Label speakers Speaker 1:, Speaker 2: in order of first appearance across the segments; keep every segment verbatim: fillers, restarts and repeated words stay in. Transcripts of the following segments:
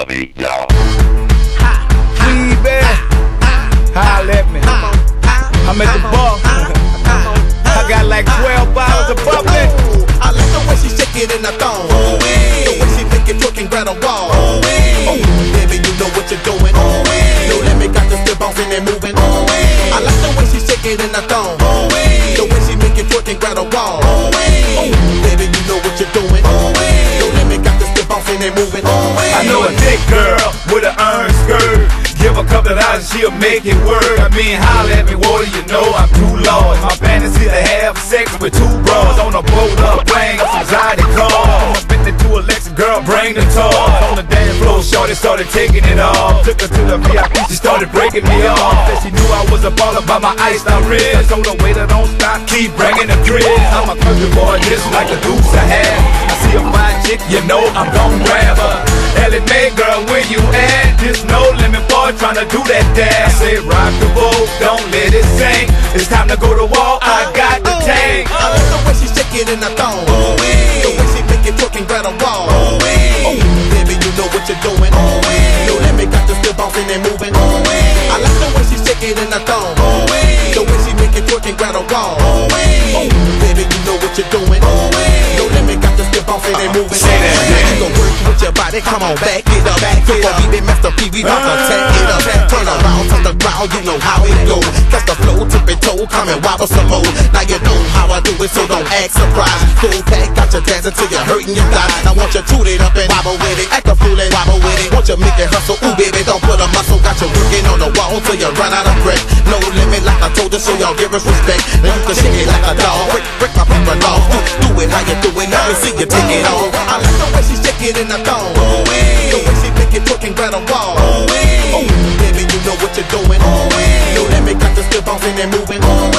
Speaker 1: me, y'all.
Speaker 2: Baby, holla at me. I'm at the bar. I got like twelve bottles of bubbly.
Speaker 3: I like the way she shake it in the thong. The way she make it twerk and grab a wall. Oh, baby, you know what you're doing. No limit, got the still bouncing and moving. I like the way she shake it in the thong. The way she make it twerk and grab a wall. Oh, baby, you know what you're doing. No limit, got the still bouncing and moving.
Speaker 2: I know a thick girl with an iron skirt. Give a couple of dollars, she'll make it work. I mean, holla at me, what do you know? I'm too lost. My fantasy to have sex with two bras on a boat up, playing up some Zoddy cars. I'm spinning to Alexa, girl, bring the toys. On the dance floor, shorty started taking it off. Took her to the V I P, she started breaking me off. Said she knew I was a baller by my iced out wrist. I told her, waiter, don't stop, keep bringing the grid. I'm a country boy, just like the deuce I have. I see a fine chick, you know I'm gon' grab her. Ellie Mae, girl, where you at? This no limit boy tryna do that dance. Say rock the boat, don't let it sink. It's time to go to war, I got the tank.
Speaker 3: I like the way she shake it in the thong. The way she make it twerk and grab a wall. Oh, baby, you know what you're doing. No limit, got the still bouncing and moving. I like the way she shake it in the thong. The way she make it twerk and grab a wall. Oh, baby, you know what you're doing. No limit, got the still bouncing and moving.
Speaker 2: Say that,
Speaker 3: you go work with your body, come on, back it up. Back it up. Beat Master P, we about to tag it up. Turn around, touch the ground, you know how it goes. Catch the flow, tip it toe, come and wobble some more. Now you know how I do it, so don't act surprised. Full pack, got you dancing till you're hurting your thighs. I want you toot it up and wobble with it. Act a fool and wobble with it. Want you make it hustle, ooh baby, don't put a muscle. Got you working on the wall till you run out of breath. No limit, like I told you, so y'all give us respect. Then you can shake it like a dog. Break, break my paper laws. Do, do it how you do it, let me see you take it on. I like the way she shake it in the thong. The way she make it twerk and grab a wall. Oh, baby, you know what you're doing. No limit, got the still bouncing and moving.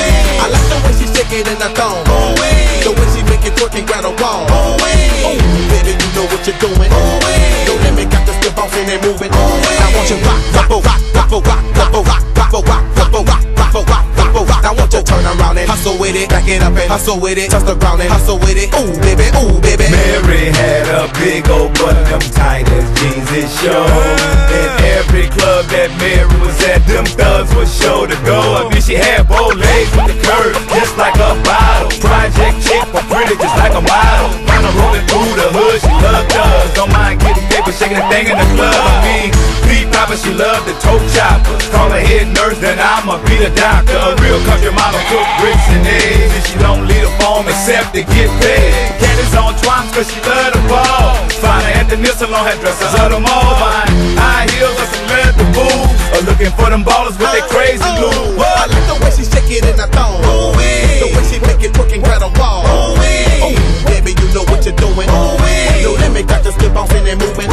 Speaker 3: I like the way she shake it in the thong. The way she make it twerk and grab a wall. Oh, baby, you know what you're doing. No limit, got the still bouncing and moving. I want you rock, rock, rock, rock, rock, rock, rock, rock, rock, rock, rock, rock, rock, rock, rock, rock. I want you turn around and hustle with it, back it up and hustle with it, touch the ground and hustle with it. Ooh, baby, ooh, baby.
Speaker 2: Mary had a big old butt, them tightest jeans it showed. In every club that Mary was at, them thugs was sure to go. I mean, she had both legs with the curve, just like a bottle. Project chick, but pretty just like a model. Kinda rolling through the hood, she loved thugs. Don't mind getting paper, shaking the thing in the club. I mean, beat popper, she loved the toe chopper. Call her head nurse, then I'ma be the doctor. A real country mama cook grits and eggs, and she don't leave a phone except to get paid. Candy's on twomps cause she love the ball. Find her at the nail salon, had dresses of them all. Buying high heels or some leather boots, or looking for them ballers with their crazy glue.
Speaker 3: I like the way she shake it in the thong. The way she make it twerk and grab a wall. Oh, baby, you know what you're doing. No limit, got the still bouncing and moving.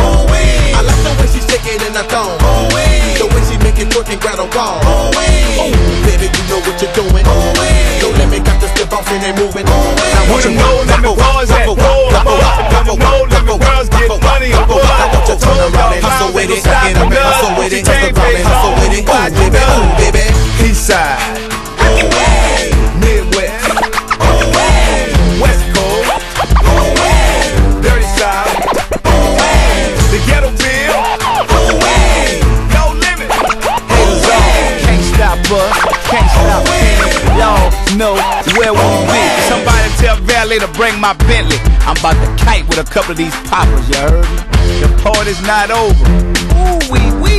Speaker 3: I like the way she shake it in the thong. The way she make it twerk and grab a wall. Baby, you know what you're doing. No limit, got the still bouncing and moving. I want you no limit boys at war. No limit girls get money on board. I want you turn around and hustle with it, get up and hustle with it, touch the ground and hustle with it. Ooh, baby, ooh, baby.
Speaker 2: Eastside, Midwest, West Coast, Dirty South, the Ghettoville, no limit. Haters on, can't stop us, can't stop us. Y'all know where we be. Somebody tell Valet to bring my Bentley. I'm about to kite with a couple of these poppers, you heard me? The party's not over. Ooh, wee wee.